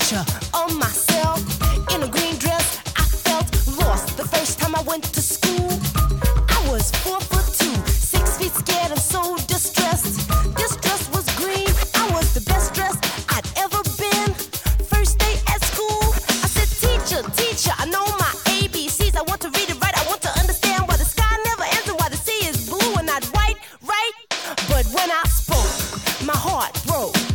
picture of myself in a green dress. I felt lost the first time I went to school. I was 4'2", 6 feet scared and so distressed. This dress was green. I was the best dressed I'd ever been. First day at school, I said, teacher, teacher, I know my ABCs. I want to read it right. I want to understand why the sky never ends and why the sea is blue and not white, right? But when I spoke, my heart broke.